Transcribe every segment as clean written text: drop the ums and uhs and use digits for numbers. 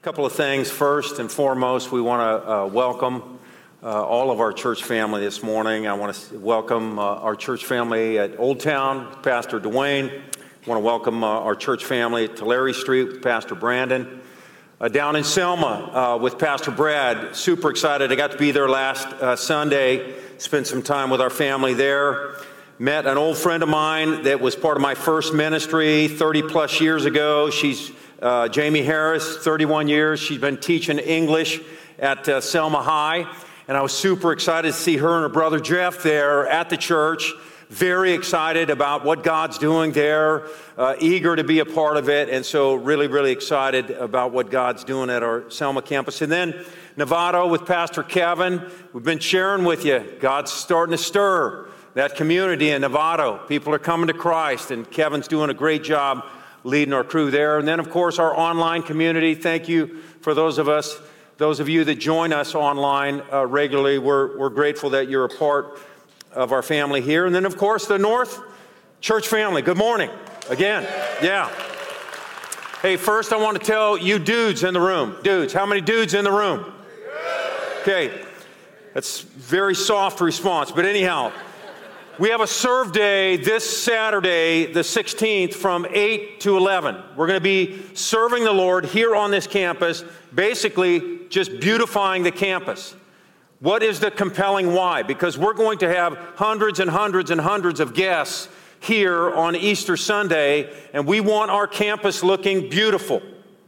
Couple of things. First and foremost, we want to welcome all of our church family this morning. I want to welcome our church family at Old Town, Pastor Dwayne. I want to welcome our church family at Tulare Street with Pastor Brandon. Down in Selma with Pastor Brad. Super excited. I got to be there last Sunday, spent some time with our family there. Met an old friend of mine that was part of my first ministry 30 plus years ago. She's Jamie Harris, 31 years. She's been teaching English at Selma High. And I was super excited to see her and her brother Jeff there at the church. Very excited about what God's doing there, eager to be a part of it. And so really excited about what God's doing at our Selma campus. And then Novato with Pastor Kevin. We've been sharing with you. God's starting to stir that community in Novato. People are coming to Christ, and Kevin's doing a great job leading our crew there. And then, of course, our online community. Thank you for those of you that join us online regularly. We're grateful that you're a part of our family here. And then, of course, the North Church family. Good morning again. Yeah. Hey, first I want to tell you dudes in the room. Dudes, how many dudes in the room? Okay. That's a very soft response. But anyhow, we have a serve day this Saturday, the 16th, from 8 to 11. We're going to be serving the Lord here on this campus, basically just beautifying the campus. What is the compelling why? Because we're going to have hundreds and hundreds and hundreds of guests here on Easter Sunday, and we want our campus looking beautiful.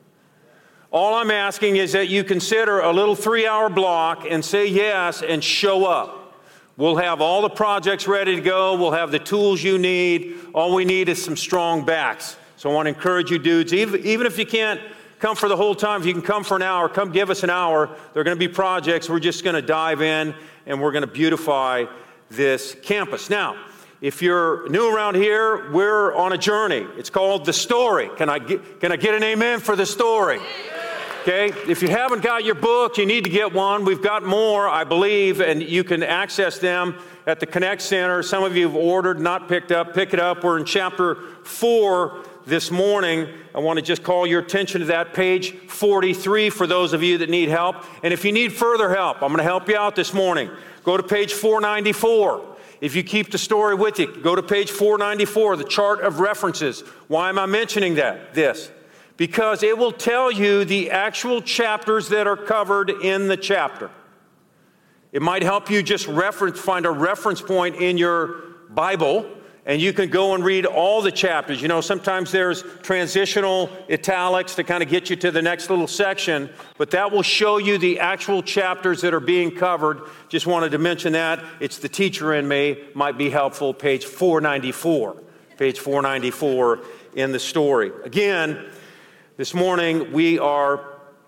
All I'm asking is that you consider a little 3-hour block and say yes and show up. We'll have all the projects ready to go. We'll have the tools you need. All we need is some strong backs. So I want to encourage you dudes, even if you can't come for the whole time, if you can come for an hour, come give us an hour. There are going to be projects. We're just going to dive in, and we're going to beautify this campus. Now, if you're new around here, we're on a journey. It's called The Story. Can I get an amen for The Story? Okay, if you haven't got your book, you need to get one. We've got more, I believe, and you can access them at the Connect Center. Some of you have ordered, not picked up. Pick it up. We're in chapter 4 this morning. I want to just call your attention to that, page 43, for those of you that need help. And if you need further help, I'm going to help you out this morning. Go to page 494. If you keep the story with you, go to page 494, the chart of references. Why am I mentioning this? Because it will tell you the actual chapters that are covered in the chapter. It might help you just find a reference point in your Bible, and you can go and read all the chapters. You know, sometimes there's transitional italics to kind of get you to the next little section, but that will show you the actual chapters that are being covered. Just wanted to mention that. It's the teacher in me, might be helpful, page 494. Page 494 in the story. Again, this morning, we are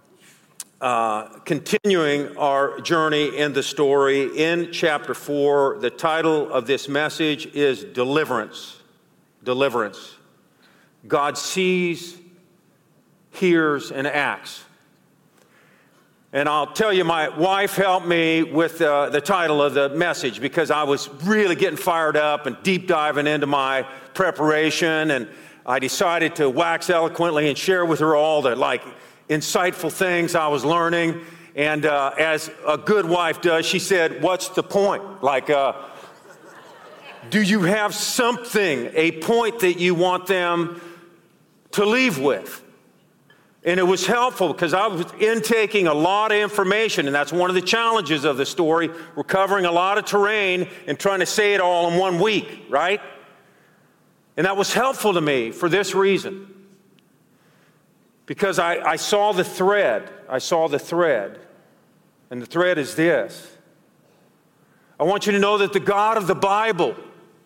continuing our journey in the story in chapter 4. The title of this message is Deliverance. Deliverance. God sees, hears, and acts. And I'll tell you, my wife helped me with the title of the message because I was really getting fired up and deep diving into my preparation, and I decided to wax eloquently and share with her all the insightful things I was learning. And as a good wife does, she said, "What's the point? Do you have something, a point that you want them to leave with?" And it was helpful because I was intaking a lot of information, and that's one of the challenges of the story. We're covering a lot of terrain and trying to say it all in 1 week, right? And that was helpful to me for this reason. Because I saw the thread. And the thread is this. I want you to know that the God of the Bible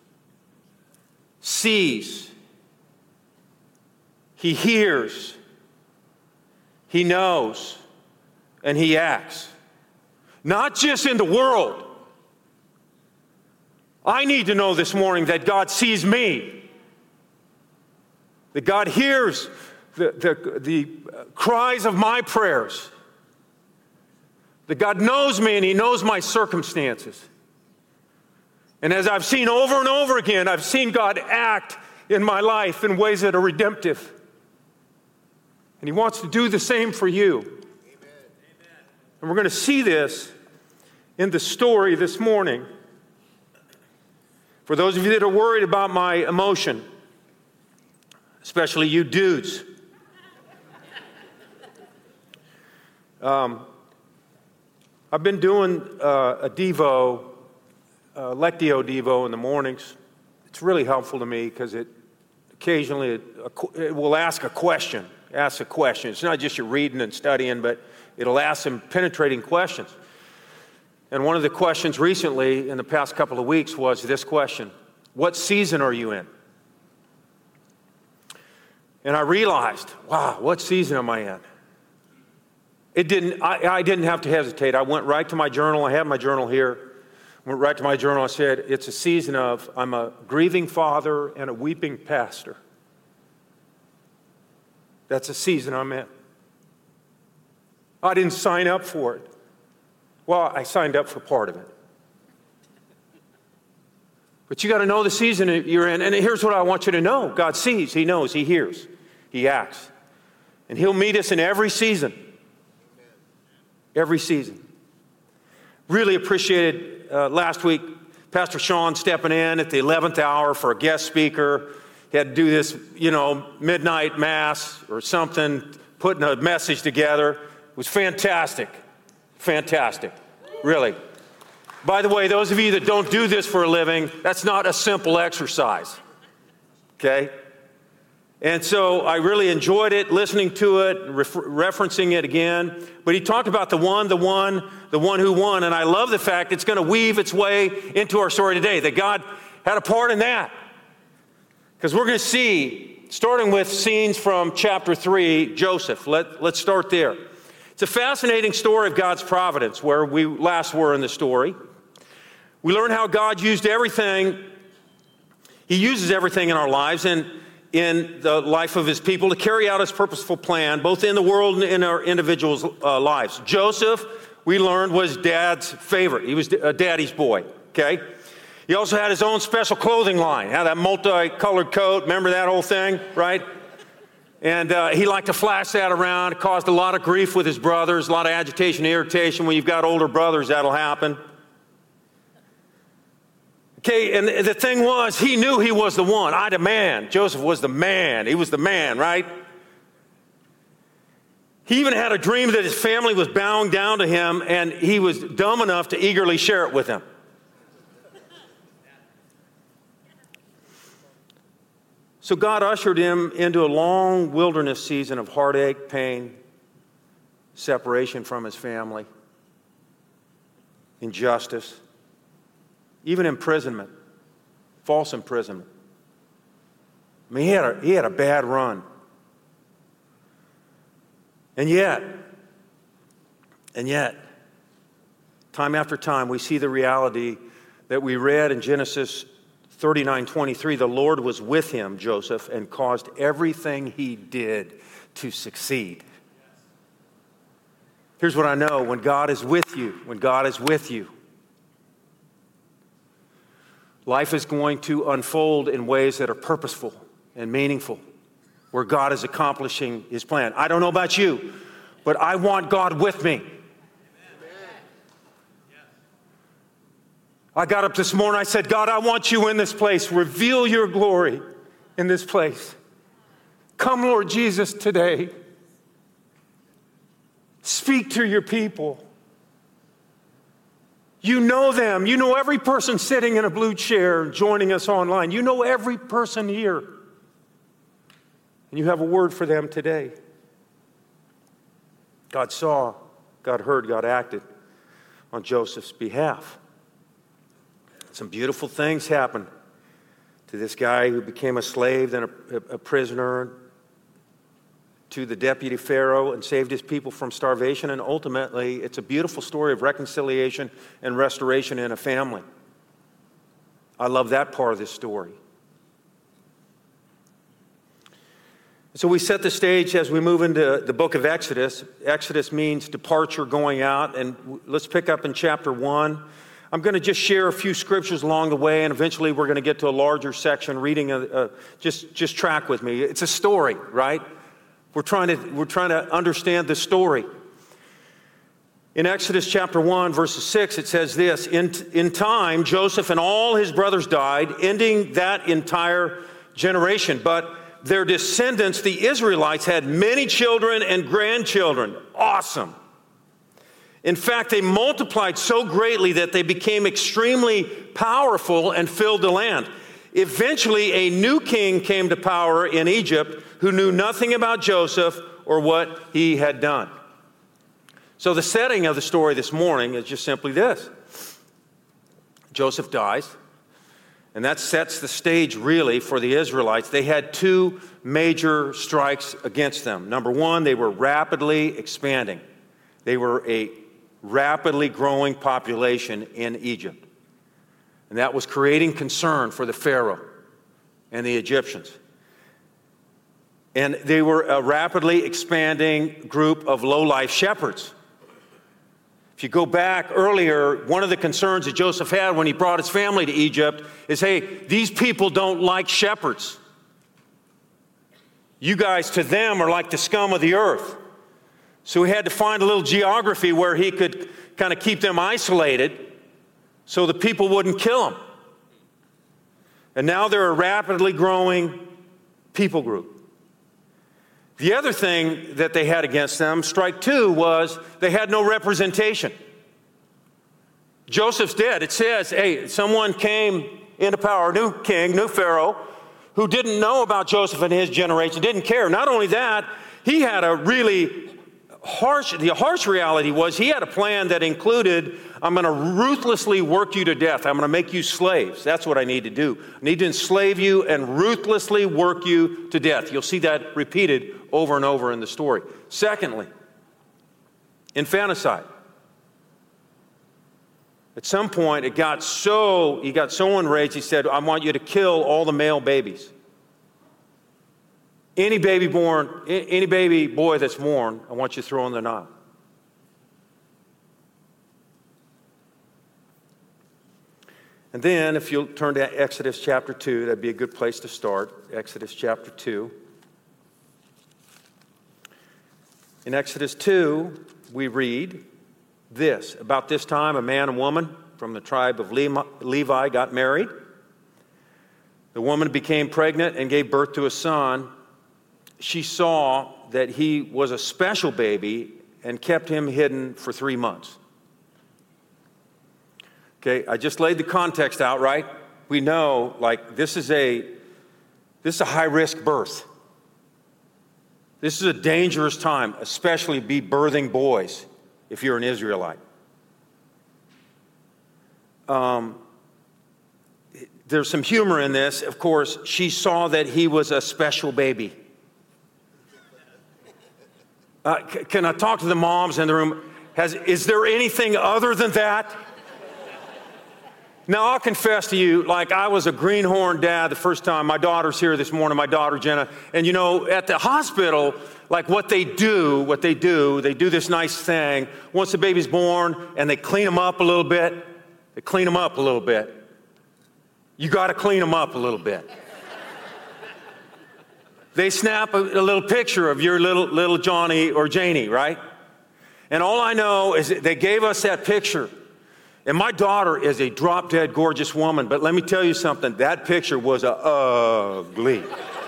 sees. He hears. He knows. And He acts. Not just in the world. I need to know this morning that God sees me. That God hears the cries of my prayers. That God knows me and He knows my circumstances. And as I've seen over and over again, I've seen God act in my life in ways that are redemptive. And He wants to do the same for you. And we're going to see this in the story this morning. For those of you that are worried about my emotion, especially you dudes, I've been doing a Devo, Lectio Devo in the mornings. It's really helpful to me because it will ask a question. It's not just you reading and studying, but it'll ask some penetrating questions. And one of the questions recently in the past couple of weeks was this question: what season are you in? And I realized, wow, what season am I in? I didn't have to hesitate. I went right to my journal. I have my journal here. Went right to my journal. I said, it's a season of, I'm a grieving father and a weeping pastor. That's a season I'm in. I didn't sign up for it. Well, I signed up for part of it. But you got to know the season you're in. And here's what I want you to know. God sees, He knows, He hears, He acts. And He'll meet us in every season. Every season. Really appreciated last week Pastor Sean stepping in at the 11th hour for a guest speaker. He had to do this, midnight mass or something, putting a message together. It was fantastic. Fantastic. Really. By the way, those of you that don't do this for a living, that's not a simple exercise. Okay? And so I really enjoyed it, listening to it, referencing it again. But he talked about the one who won. And I love the fact it's going to weave its way into our story today, that God had a part in that. Because we're going to see, starting with scenes from chapter 3, Joseph. Let's start there. It's a fascinating story of God's providence, where we last were in the story. We learn how God used everything. He uses everything in our lives and in the life of His people to carry out His purposeful plan, both in the world and in our individuals' lives. Joseph, we learned, was Dad's favorite. He was Daddy's boy, okay? He also had his own special clothing line. Had that multicolored coat. Remember that whole thing, right? And he liked to flash that around. It caused a lot of grief with his brothers, a lot of agitation, irritation. When you've got older brothers, that'll happen. Okay, and the thing was, he knew he was the one. Joseph was the man. He was the man, right? He even had a dream that his family was bowing down to him, and he was dumb enough to eagerly share it with them. So God ushered him into a long wilderness season of heartache, pain, separation from his family, injustice, even imprisonment, false imprisonment. I mean, he had a bad run. And yet, time after time, we see the reality that we read in Genesis 39:23, the Lord was with him, Joseph, and caused everything he did to succeed. Here's what I know: when God is with you, life is going to unfold in ways that are purposeful and meaningful, where God is accomplishing His plan. I don't know about you, but I want God with me. I got up this morning, I said, God, I want you in this place. Reveal your glory in this place. Come, Lord Jesus, today. Speak to your people. You know them. You know every person sitting in a blue chair joining us online. You know every person here. And you have a word for them today. God saw, God heard, God acted on Joseph's behalf. Some beautiful things happened to this guy who became a slave, then a prisoner, to the deputy Pharaoh and saved his people from starvation. And ultimately, it's a beautiful story of reconciliation and restoration in a family. I love that part of this story. So we set the stage as we move into the book of Exodus. Exodus means departure, going out. And let's pick up in chapter 1. I'm going to just share a few scriptures along the way, and eventually we're going to get to a larger section reading. Just track with me. It's a story, right? We're trying to understand the story. In Exodus chapter 1, verses 6, it says this, in time, Joseph and all his brothers died, ending that entire generation. But their descendants, the Israelites, had many children and grandchildren. Awesome. In fact, they multiplied so greatly that they became extremely powerful and filled the land. Eventually, a new king came to power in Egypt who knew nothing about Joseph or what he had done. So the setting of the story this morning is just simply this. Joseph dies, and that sets the stage really for the Israelites. They had two major strikes against them. Number one, they were rapidly expanding. They were a rapidly growing population in Egypt. And that was creating concern for the Pharaoh and the Egyptians. And they were a rapidly expanding group of low-life shepherds. If you go back earlier, one of the concerns that Joseph had when he brought his family to Egypt is, hey, these people don't like shepherds. You guys, to them, are like the scum of the earth. So he had to find a little geography where he could kind of keep them isolated so the people wouldn't kill them. And now they're a rapidly growing people group. The other thing that they had against them, strike two, was they had no representation. Joseph's dead. It says, hey, someone came into power, a new king, new Pharaoh, who didn't know about Joseph and his generation, didn't care. Not only that, he had a really the harsh reality was he had a plan that included, I'm going to ruthlessly work you to death. I'm going to make you slaves. That's what I need to do. I need to enslave you and ruthlessly work you to death. You'll see that repeated over and over in the story. Secondly, infanticide. At some point, he got so enraged, he said, I want you to kill all the male babies. Any baby boy that's born, I want you to throw in the Nile. And then, if you'll turn to Exodus chapter 2, that'd be a good place to start. Exodus chapter 2. In Exodus 2, we read this. About this time, a man and woman from the tribe of Levi got married. The woman became pregnant and gave birth to a son. She saw that he was a special baby and kept him hidden for 3 months. Okay, I just laid the context out, right? We know, like, this is a high-risk birth. This is a dangerous time, especially be birthing boys if you're an Israelite. There's some humor in this. Of course, she saw that he was a special baby. Can I talk to the moms in the room? Is there anything other than that? Now, I'll confess to you, like, I was a greenhorn dad the first time. My daughter's here this morning, my daughter Jenna. And, you know, at the hospital, like, what they do, they do this nice thing. Once the baby's born, and they clean them up a little bit. You got to clean them up a little bit. They snap a little picture of your little Johnny or Janie, right? And all I know is that they gave us that picture. And my daughter is a drop-dead gorgeous woman, but let me tell you something, that picture was ugly.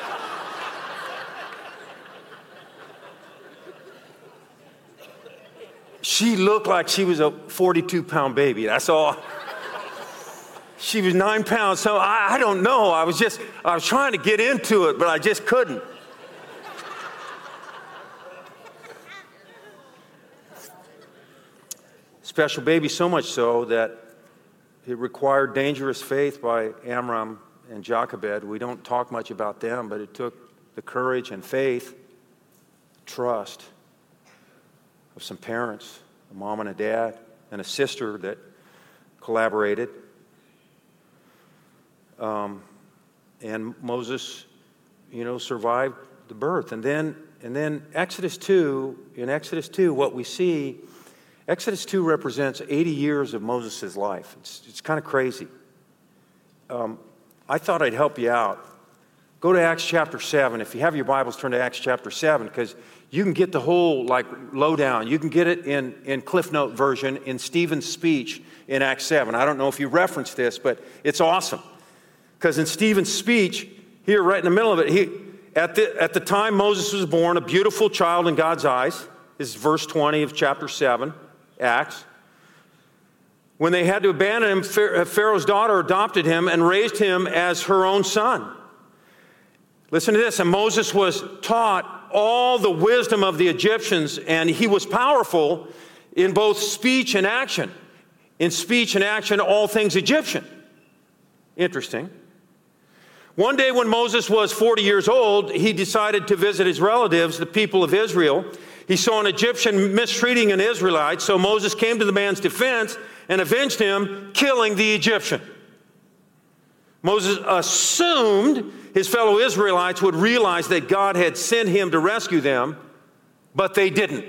She looked like she was a 42-pound baby, that's all. She was 9 pounds, so I don't know. I was trying to get into it, but I just couldn't. Special baby, so much so that it required dangerous faith by Amram and Jochebed. We don't talk much about them, but it took the courage and faith, trust of some parents, a mom and a dad, and a sister that collaborated. And Moses, survived the birth. And then Exodus 2, what we see, Exodus 2 represents 80 years of Moses' life. It's kind of crazy. I thought I'd help you out Go to Acts chapter 7. If you have your Bibles, turn to Acts chapter 7, because you can get the whole lowdown. You can get it in Cliff Note version in Stephen's speech in Acts 7. I don't know if you referenced this, but it's awesome. Because in Stephen's speech, here right in the middle of it, at the time Moses was born, a beautiful child in God's eyes, this is verse 20 of chapter 7, Acts. When they had to abandon him, Pharaoh's daughter adopted him and raised him as her own son. Listen to this. And Moses was taught all the wisdom of the Egyptians, and he was powerful in both speech and action. In speech and action, all things Egyptian. Interesting. One day when Moses was 40 years old, he decided to visit his relatives, the people of Israel. He saw an Egyptian mistreating an Israelite, so Moses came to the man's defense and avenged him, killing the Egyptian. Moses assumed his fellow Israelites would realize that God had sent him to rescue them, but they didn't.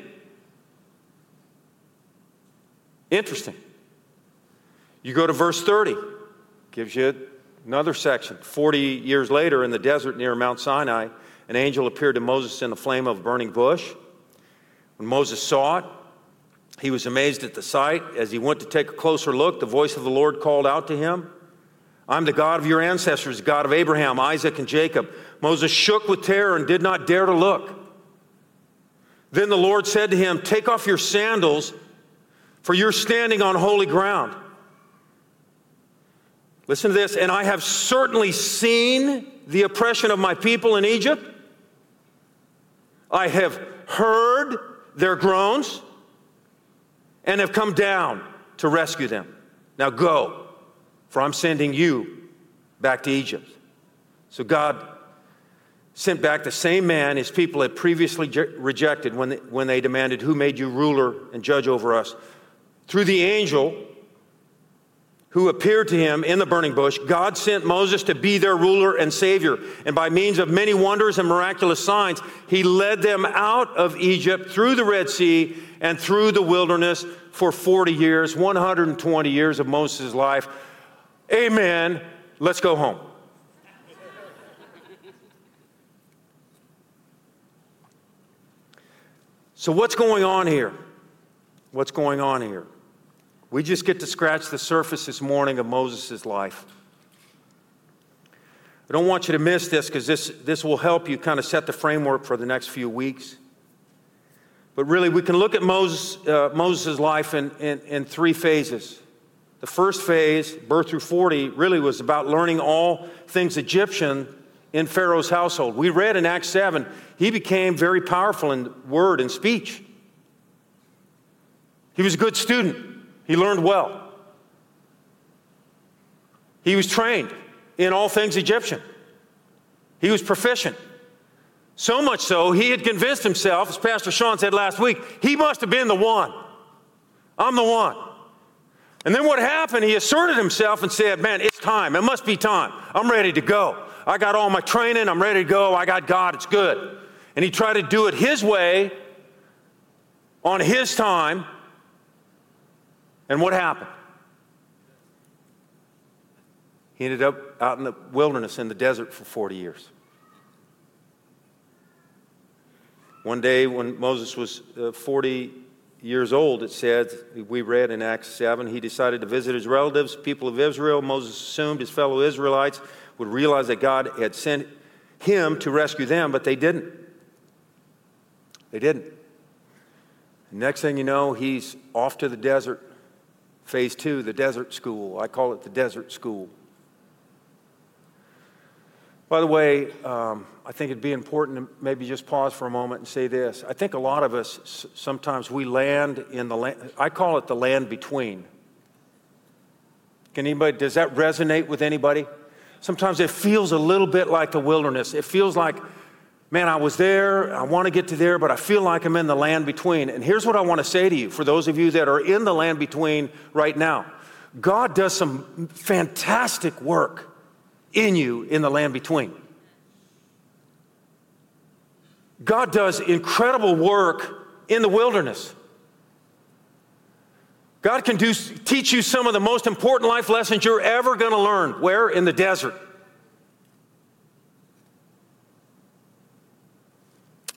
Interesting. You go to verse 30, gives you another section. 40 years later, in the desert near Mount Sinai, an angel appeared to Moses in the flame of a burning bush. When Moses saw it, he was amazed at the sight. As he went to take a closer look, the voice of the Lord called out to him, "I'm the God of your ancestors, the God of Abraham, Isaac, and Jacob." Moses shook with terror and did not dare to look. Then the Lord said to him, "Take off your sandals, for you're standing on holy ground." Listen to this. "And I have certainly seen the oppression of my people in Egypt. I have heard their groans and have come down to rescue them. Now go, for I'm sending you back to Egypt." So God sent back the same man his people had previously rejected when they demanded, "Who made you ruler and judge over us?" Through the angel who appeared to him in the burning bush, God sent Moses to be their ruler and savior. And by means of many wonders and miraculous signs, he led them out of Egypt through the Red Sea and through the wilderness for 40 years, 120 years of Moses' life. Amen. Let's go home. So what's going on here? What's going on here? We just get to scratch the surface this morning of Moses' life. I don't want you to miss this, because this will help you kind of set the framework for the next few weeks. But really, we can look at Moses' life in three phases. The first phase, birth through 40, really was about learning all things Egyptian in Pharaoh's household. We read in Acts 7, he became very powerful in word and speech. He was a good student. He learned well. He was trained in all things Egyptian. He was proficient. So much so, he had convinced himself, as Pastor Sean said last week, he must have been the one. I'm the one. And then what happened, he asserted himself and said, "Man, it's time. It must be time. I'm ready to go. I got all my training. I'm ready to go. I got God. It's good." And he tried to do it his way, on his time. And what happened? He ended up out in the wilderness, in the desert, for 40 years. One day when Moses was 40 years old, it said, we read in Acts 7, he decided to visit his relatives, people of Israel. Moses assumed his fellow Israelites would realize that God had sent him to rescue them, but they didn't. They didn't. Next thing you know, he's off to the desert. Phase 2, the desert school. I call it the desert school. By the way, I think it'd be important to maybe just pause for a moment and say this. I think a lot of us, sometimes we land in the land, I call it the land between. Does that resonate with anybody? Sometimes it feels a little bit like the wilderness. It feels like, man, I was there, I want to get to there, but I feel like I'm in the land between. And here's what I want to say to you, for those of you that are in the land between right now. God does some fantastic work in you in the land between. God does incredible work in the wilderness. God can teach you some of the most important life lessons you're ever going to learn. Where? In the desert.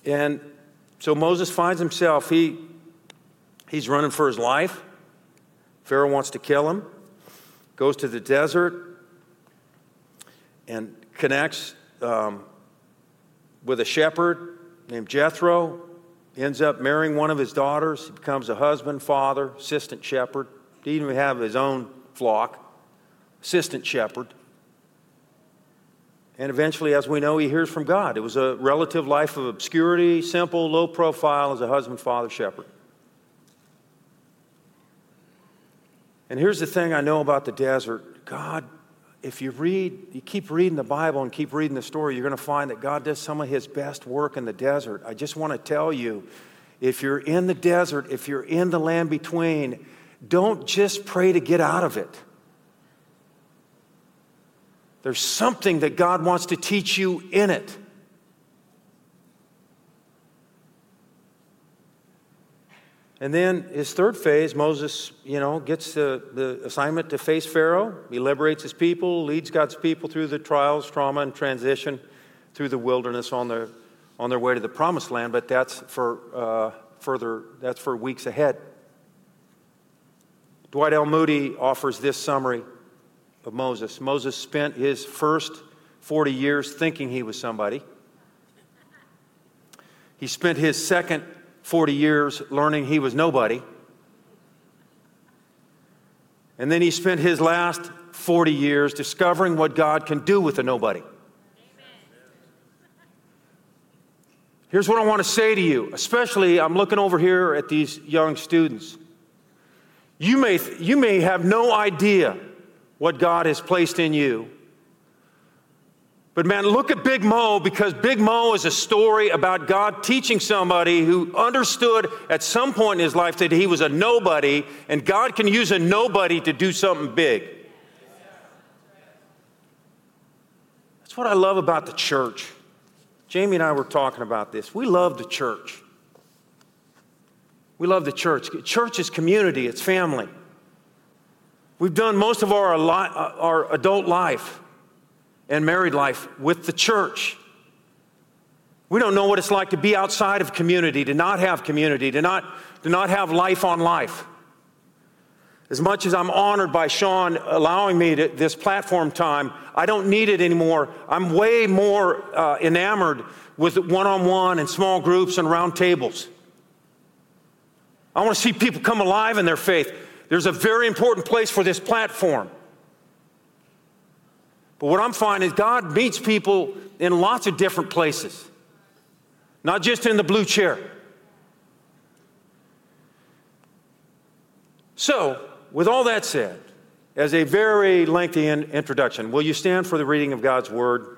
And so Moses finds himself, he's running for his life. Pharaoh wants to kill him. Goes to the desert and connects with a shepherd named Jethro. Ends up marrying one of his daughters. He becomes a husband, father, assistant shepherd. He didn't even have his own flock. Assistant shepherd. And eventually, as we know, he hears from God. It was a relative life of obscurity, simple, low profile as a husband, father, shepherd. And here's the thing I know about the desert. God, if you keep reading the Bible and keep reading the story, you're going to find that God does some of his best work in the desert. I just want to tell you, if you're in the desert, if you're in the land between, don't just pray to get out of it. There's something that God wants to teach you in it. And then his third phase, Moses, gets the assignment to face Pharaoh. He liberates his people, leads God's people through the trials, trauma, and transition through the wilderness on their way to the promised land. But that's for weeks ahead. Dwight L. Moody offers this summary of Moses. Moses spent his first 40 years thinking he was somebody. He spent his second 40 years learning he was nobody. And then he spent his last 40 years discovering what God can do with a nobody. Here's what I want to say to you, especially I'm looking over here at these young students. You may have no idea what God has placed in you. But man, look at Big Mo, because Big Mo is a story about God teaching somebody who understood at some point in his life that he was a nobody, and God can use a nobody to do something big. That's what I love about the church. Jamie and I were talking about this. We love the church. We love the church. Church is community. It's family. We've done most of our adult life and married life with the church. We don't know what it's like to be outside of community, to not have community, to not have life on life. As much as I'm honored by Sean allowing me this platform time, I don't need it anymore. I'm way more enamored with one-on-one and small groups and round tables. I want to see people come alive in their faith. There's a very important place for this platform. But what I'm finding is God meets people in lots of different places, not just in the blue chair. So, with all that said, as a very lengthy introduction, will you stand for the reading of God's Word?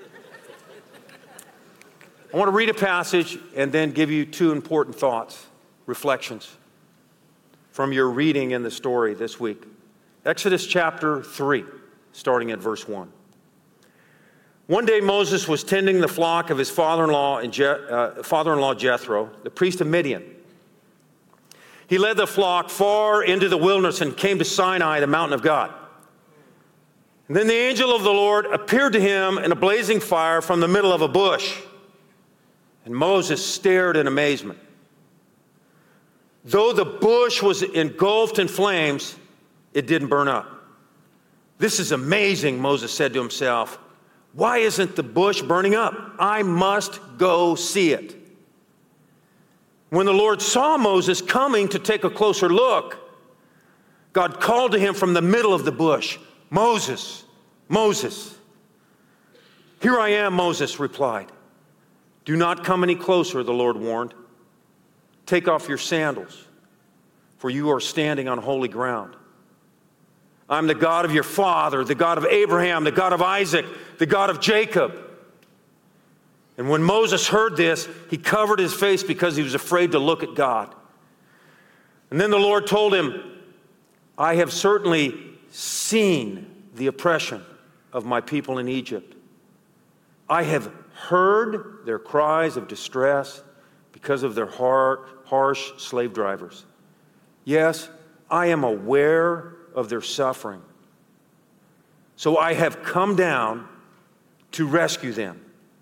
I want to read a passage and then give you two important thoughts, reflections from your reading in the story this week. Exodus chapter 3, starting at verse 1. One day Moses was tending the flock of his father-in-law Jethro, the priest of Midian. He led the flock far into the wilderness and came to Sinai, the mountain of God. And then the angel of the Lord appeared to him in a blazing fire from the middle of a bush. And Moses stared in amazement. Though the bush was engulfed in flames, it didn't burn up. This is amazing, Moses said to himself. Why isn't the bush burning up? I must go see it. When the Lord saw Moses coming to take a closer look, God called to him from the middle of the bush, Moses, Moses. Here I am, Moses replied. Do not come any closer, the Lord warned. Take off your sandals, for you are standing on holy ground. I'm the God of your father, the God of Abraham, the God of Isaac, the God of Jacob. And when Moses heard this, he covered his face because he was afraid to look at God. And then the Lord told him, I have certainly seen the oppression of my people in Egypt. I have heard their cries of distress because of their harsh slave drivers. Yes, I am aware of their suffering. So I have come down to rescue them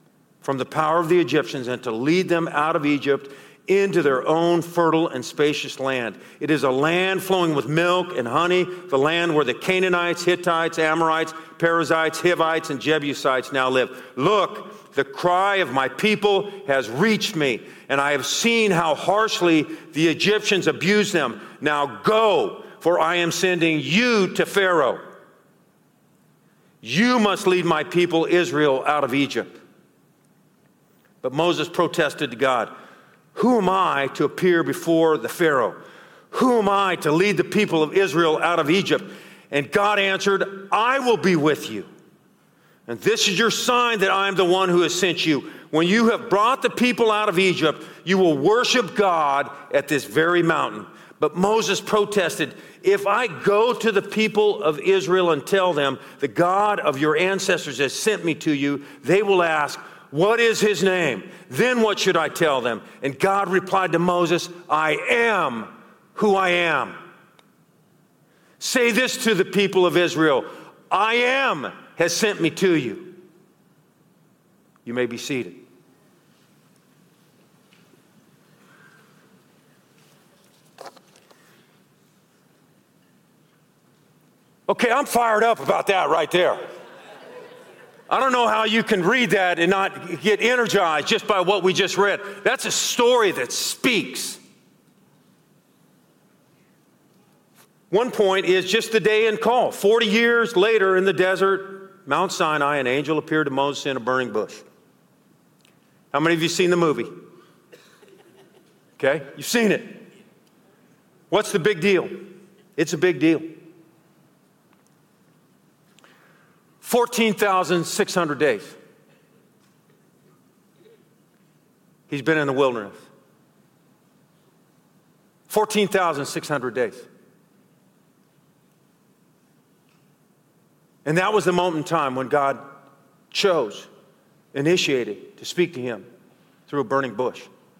from the power of the Egyptians and to lead them out of Egypt into their own fertile and spacious land. It is a land flowing with milk and honey, the land where the Canaanites, Hittites, Amorites, Perizzites, Hivites, and Jebusites now live. Look, the cry of my people has reached me, and I have seen how harshly the Egyptians abuse them. Now go, for I am sending you to Pharaoh. You must lead my people Israel out of Egypt. But Moses protested to God, who am I to appear before the Pharaoh? Who am I to lead the people of Israel out of Egypt? And God answered, I will be with you. And this is your sign that I am the one who has sent you. When you have brought the people out of Egypt, you will worship God at this very mountain. But Moses protested, if I go to the people of Israel and tell them, the God of your ancestors has sent me to you, they will ask, what is his name? Then what should I tell them? And God replied to Moses, I am who I am. Say this to the people of Israel, I am has sent me to you. You may be seated. Okay, I'm fired up about that right there. I don't know how you can read that and not get energized just by what we just read. That's a story that speaks. One point is just the day and call. 40 years later in the desert, Mount Sinai, an angel appeared to Moses in a burning bush. How many of you seen the movie? Okay, you've seen it. What's the big deal? It's a big deal. 14,600 days. He's been in the wilderness. 14,600 days. And that was the moment in time when God chose, initiated to speak to him through a burning bush.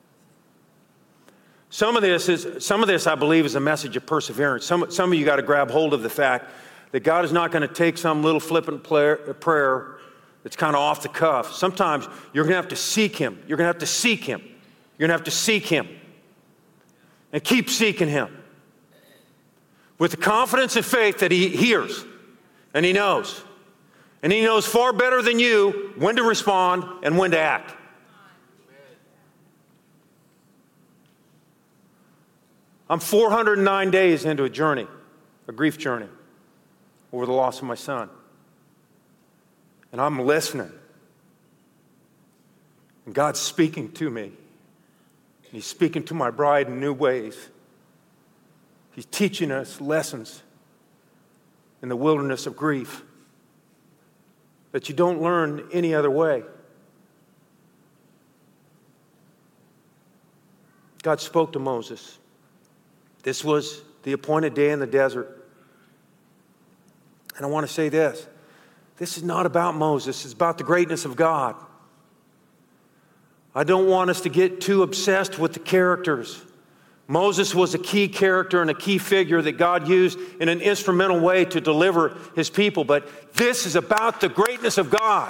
Some of this, I believe, is a message of perseverance. Some of you got to grab hold of the fact that God is not going to take some little flippant prayer that's kind of off the cuff. Sometimes you're going to have to seek him. You're going to have to seek him. You're going to have to seek him. And keep seeking him. With the confidence and faith that he hears and he knows. And he knows far better than you when to respond and when to act. I'm 409 days into a journey, a grief journey, over the loss of my son. And I'm listening. And God's speaking to me. He's speaking to my bride in new ways. He's teaching us lessons in the wilderness of grief that you don't learn any other way. God spoke to Moses. This was the appointed day in the desert. And I want to say this. This is not about Moses. It's about the greatness of God. I don't want us to get too obsessed with the characters. Moses was a key character and a key figure that God used in an instrumental way to deliver his people. But this is about the greatness of God.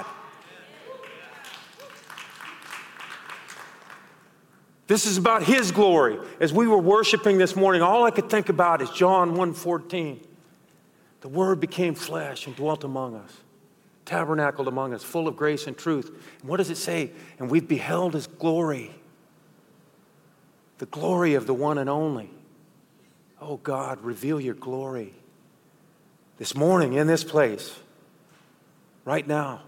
This is about his glory. As we were worshiping this morning, all I could think about is John 1:14. The Word became flesh and dwelt among us, tabernacled among us, full of grace and truth. And what does it say? And we've beheld his glory, the glory of the one and only. Oh God, reveal your glory this morning in this place, right now.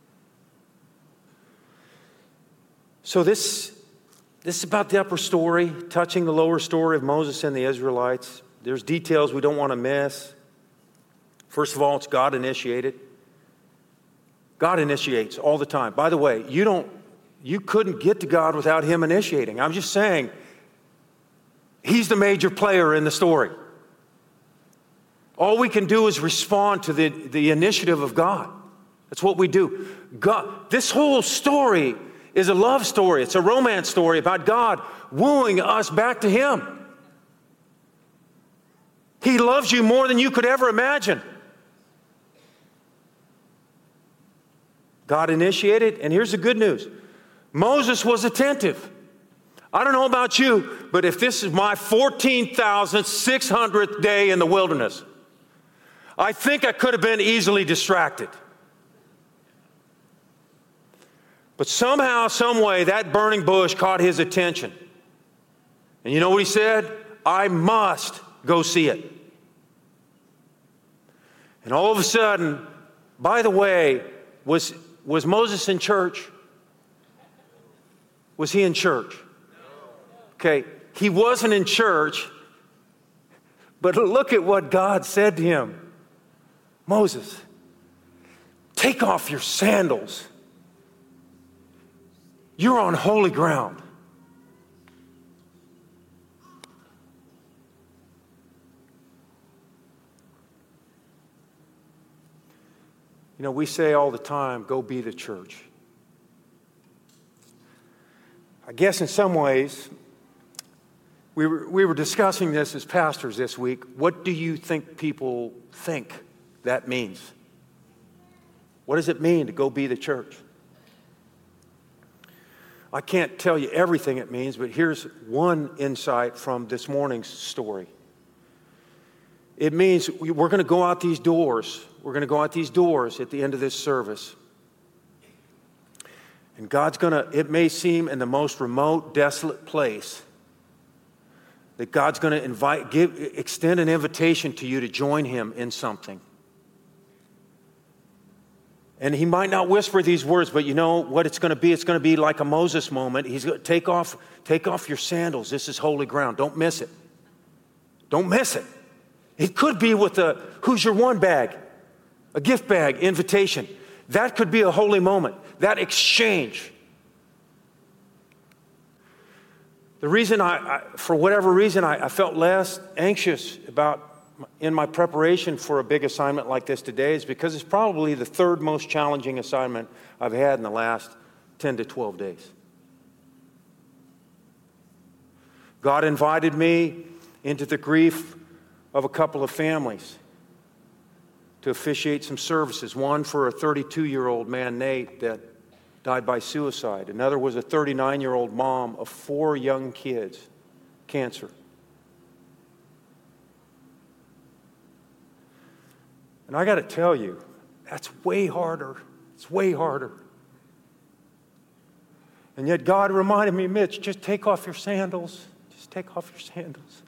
So this is about the upper story, touching the lower story of Moses and the Israelites. There's details we don't want to miss. First of all, it's God initiated. God initiates all the time. By the way, you couldn't get to God without him initiating. I'm just saying, he's the major player in the story. All we can do is respond to the initiative of God. That's what we do. God, this whole story is a love story. It's a romance story about God wooing us back to him. He loves you more than you could ever imagine. God initiated, and here's the good news. Moses was attentive. I don't know about you, but if this is my 14,600th day in the wilderness, I think I could have been easily distracted. But somehow, some way, that burning bush caught his attention. And you know what he said? I must go see it. And all of a sudden, by the way, was Moses in church? Was he in church? Okay, he wasn't in church, but look at what God said to him. Moses, take off your sandals. You're on holy ground. You know, we say all the time, go be the church. I guess in some ways, we were discussing this as pastors this week. What do you think people think that means? What does it mean to go be the church? I can't tell you everything it means, but here's one insight from this morning's story. It means we're going to go out these doors. We're going to go out these doors at the end of this service. And God's going to, it may seem in the most remote, desolate place, that God's going to extend an invitation to you to join Him in something. And He might not whisper these words, but you know what it's going to be? It's going to be like a Moses moment. He's going to take off your sandals. This is holy ground. Don't miss it. Don't miss it. It could be with a Who's Your One bag, a gift bag, invitation. That could be a holy moment, that exchange. The reason for whatever reason, I felt less anxious in my preparation for a big assignment like this today is because it's probably the third most challenging assignment I've had in the last 10 to 12 days. God invited me into the grief of a couple of families to officiate some services. One for a 32-year-old man, Nate, that died by suicide. Another was a 39-year-old mom of 4 young kids, cancer. And I got to tell you, that's way harder. It's way harder. And yet God reminded me, Mitch, just take off your sandals. Just take off your sandals.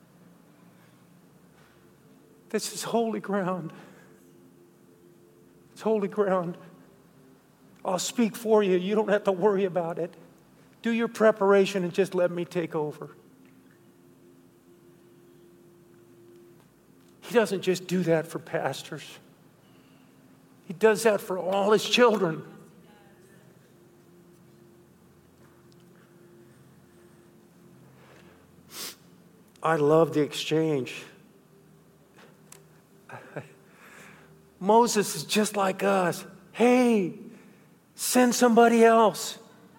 This is holy ground. It's holy ground. I'll speak for you. You don't have to worry about it. Do your preparation and just let me take over. He doesn't just do that for pastors. He does that for all His children. I love the exchange. Moses is just like us. Hey, send somebody else.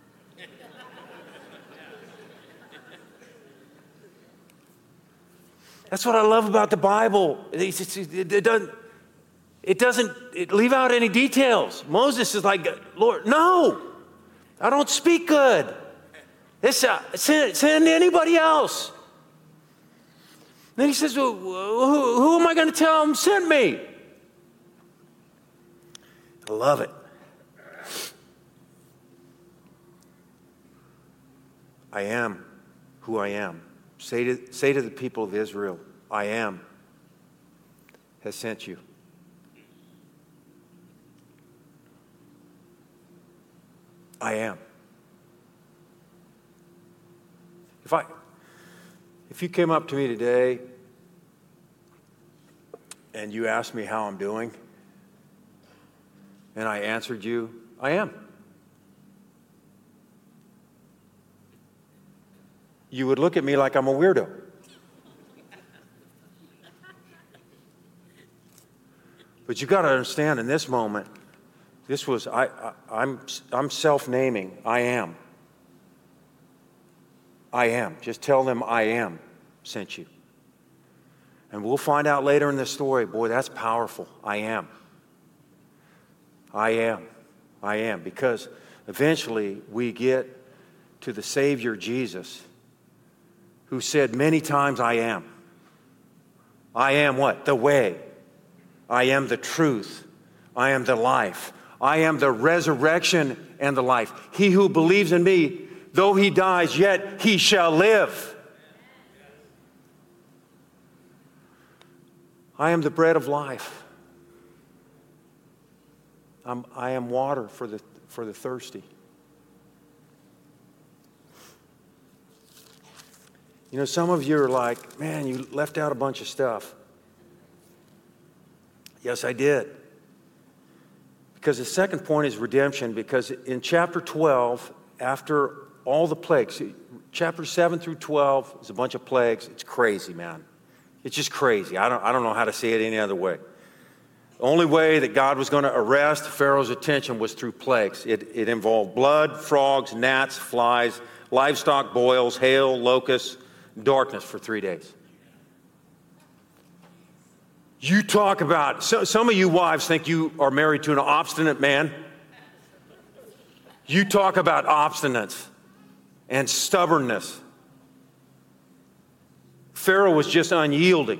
That's what I love about the Bible. It doesn't leave out any details. Moses is like, Lord, no, I don't speak good. Send anybody else. Then he says, well, who am I going to tell him sent me? I love it. I am who I am. Say to the people of Israel, I am has sent you. I am. If you came up to me today and you asked me how I'm doing, and I answered you, I am. You would look at me like I'm a weirdo. But you got to understand, in this moment, I'm self-naming. I am. I am. Just tell them I am sent you. And we'll find out later in the story, boy, that's powerful. I am. I am. I am. Because eventually we get to the Savior Jesus, who said many times, I am. I am what? The way. I am the truth. I am the life. I am the resurrection and the life. He who believes in me, though he dies, yet he shall live. I am the bread of life. I am water for the thirsty. You know, some of you are like, man, you left out a bunch of stuff. Yes, I did. Because the second point is redemption, because in chapter 12, after all the plagues, chapter 7 through 12 is a bunch of plagues. It's crazy, man. It's just crazy. I don't know how to say it any other way. The only way that God was going to arrest Pharaoh's attention was through plagues. It involved blood, frogs, gnats, flies, livestock boils, hail, locusts, darkness for 3 days. You talk about, some of you wives think you are married to an obstinate man. You talk about obstinance and stubbornness. Pharaoh was just unyielding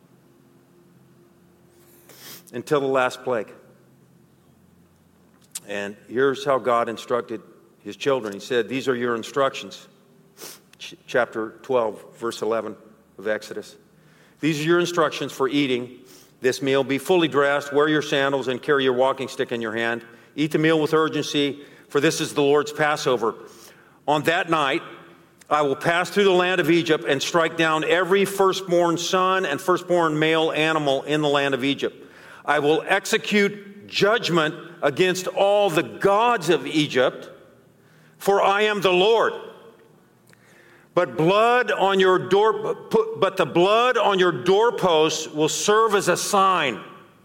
until the last plague. And here's how God instructed his children. He said, these are your instructions. Chapter 12, verse 11 of Exodus. These are your instructions for eating this meal. Be fully dressed, wear your sandals, and carry your walking stick in your hand. Eat the meal with urgency, for this is the Lord's Passover. On that night, I will pass through the land of Egypt and strike down every firstborn son and firstborn male animal in the land of Egypt. I will execute judgment against all the gods of Egypt, for I am the Lord. But the blood on your doorposts will serve as a sign,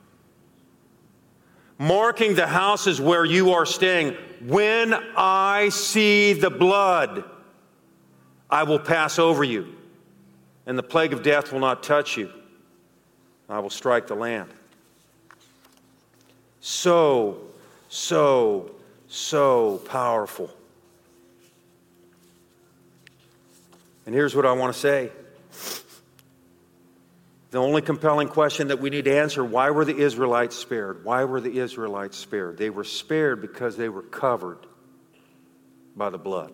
marking the houses where you are staying. When I see the blood, I will pass over you, and the plague of death will not touch you. I will strike the land. So powerful. And here's what I want to say. The only compelling question that we need to answer, why were the Israelites spared? Why were the Israelites spared? They were spared because they were covered by the blood.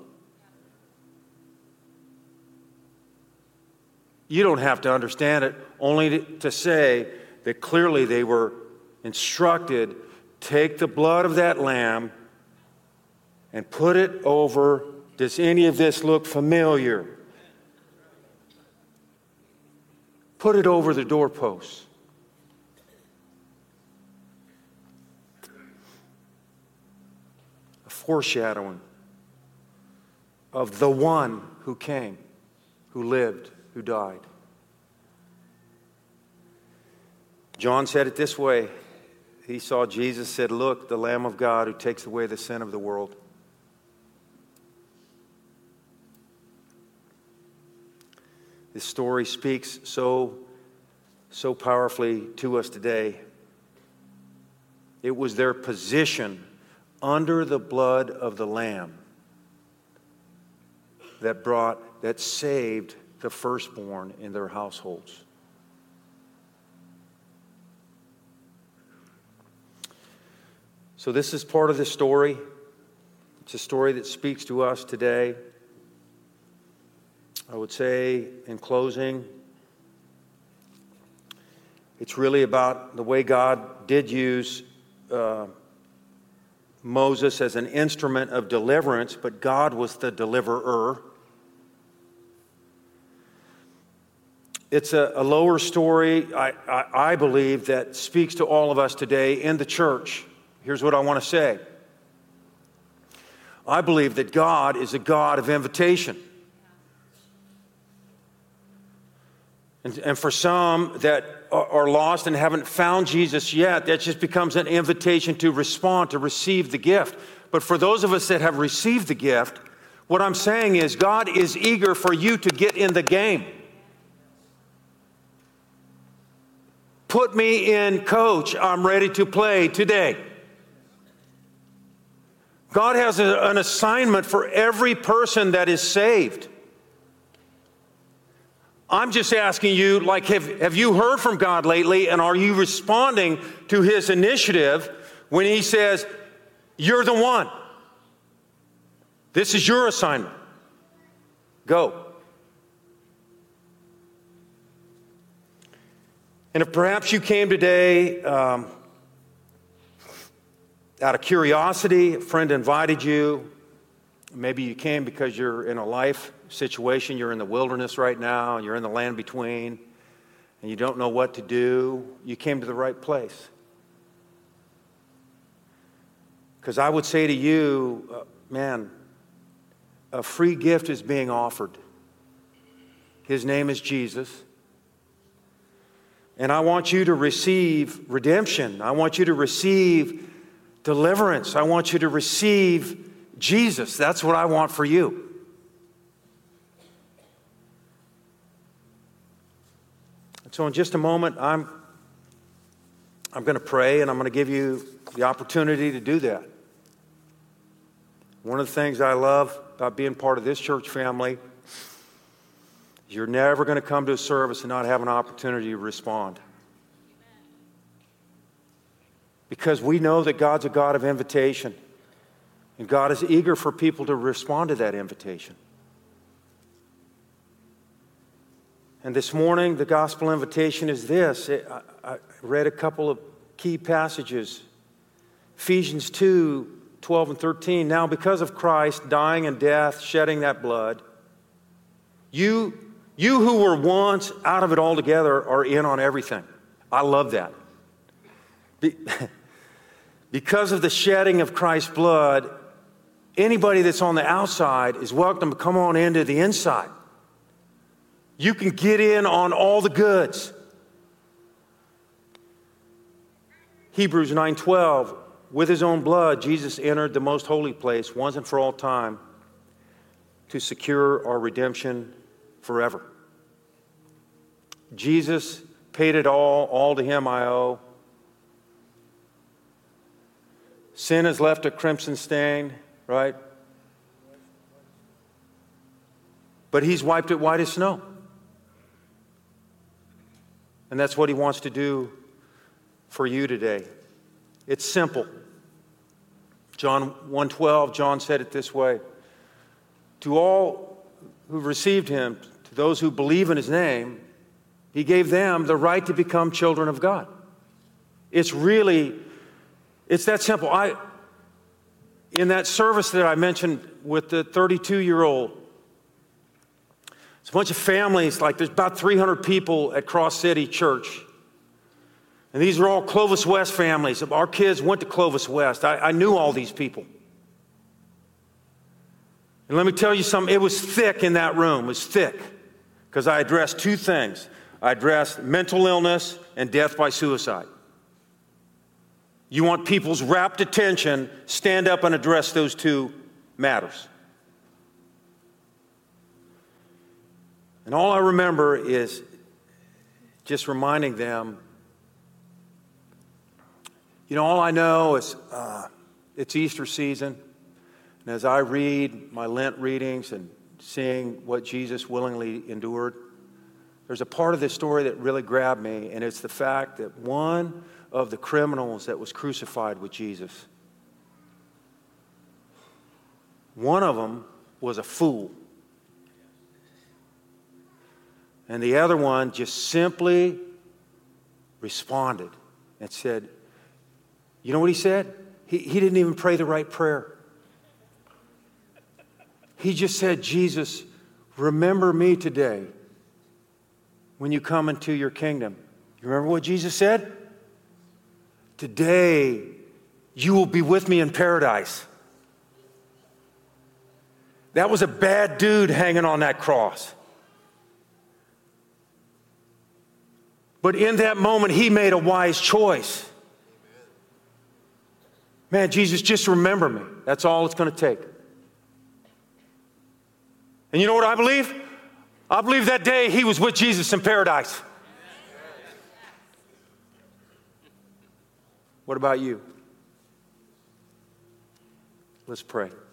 You don't have to understand it, only to say that clearly they were instructed, take the blood of that lamb and put it over. Does any of this look familiar? Put it over the doorposts. A foreshadowing of the one who came, who lived, who died. John said it this way. He saw Jesus, said, look, the Lamb of God who takes away the sin of the world. This story speaks so powerfully to us today. It was their position under the blood of the Lamb that saved the firstborn in their households. So this is part of the story. It's a story that speaks to us today. I would say, in closing, it's really about the way God did use Moses as an instrument of deliverance, but God was the deliverer. It's a lower story, I believe, that speaks to all of us today in the church. Here's what I want to say. I believe that God is a God of invitation. And for some that are lost and haven't found Jesus yet, that just becomes an invitation to respond, to receive the gift. But for those of us that have received the gift, what I'm saying is God is eager for you to get in the game. Put me in, coach. I'm ready to play today. God has an assignment for every person that is saved. I'm just asking you, like, have you heard from God lately, and are you responding to his initiative when he says, you're the one? This is your assignment. Go. And if perhaps you came today out of curiosity, a friend invited you, maybe you came because you're in a life situation, you're in the wilderness right now, and you're in the land between, and you don't know what to do, you came to the right place. Because I would say to you, man, a free gift is being offered. His name is Jesus. And I want you to receive redemption. I want you to receive deliverance. I want you to receive Jesus. That's what I want for you. And so in just a moment, I'm going to pray, and I'm going to give you the opportunity to do that. One of the things I love about being part of this church family is you're never going to come to a service and not have an opportunity to respond. Because we know that God's a God of invitation. And God is eager for people to respond to that invitation. And this morning, the gospel invitation is this. I read a couple of key passages. Ephesians 2, 12 and 13. Now, because of Christ dying and death, shedding that blood, you who were once out of it altogether are in on everything. I love that. Because of the shedding of Christ's blood, anybody that's on the outside is welcome to come on into the inside. You can get in on all the goods. Hebrews 9:12, with his own blood, Jesus entered the most holy place once and for all time to secure our redemption forever. Jesus paid it all to him I owe. Sin has left a crimson stain, right? But he's wiped it white as snow. And that's what he wants to do for you today. It's simple. John 1:12, John said it this way. To all who received him, to those who believe in his name, he gave them the right to become children of God. It's that simple. In that service that I mentioned with the 32-year-old, it's a bunch of families, like there's about 300 people at Cross City Church. And these are all Clovis West families. Our kids went to Clovis West. I knew all these people. And let me tell you something, it was thick in that room. It was thick. Because I addressed two things. I addressed mental illness and death by suicide. You want people's rapt attention, stand up and address those two matters. And all I remember is just reminding them, all I know is it's Easter season. And as I read my Lent readings and seeing what Jesus willingly endured, there's a part of this story that really grabbed me, and it's the fact that one of the criminals that was crucified with Jesus, one of them was a fool. And the other one just simply responded and said, you know what he said? He didn't even pray the right prayer. He just said, Jesus, remember me today when you come into your kingdom. You remember what Jesus said? Today, you will be with me in paradise. That was a bad dude hanging on that cross. But in that moment, he made a wise choice. Man, Jesus, just remember me. That's all it's going to take. And you know what I believe? I believe that day he was with Jesus in paradise. What about you? Let's pray.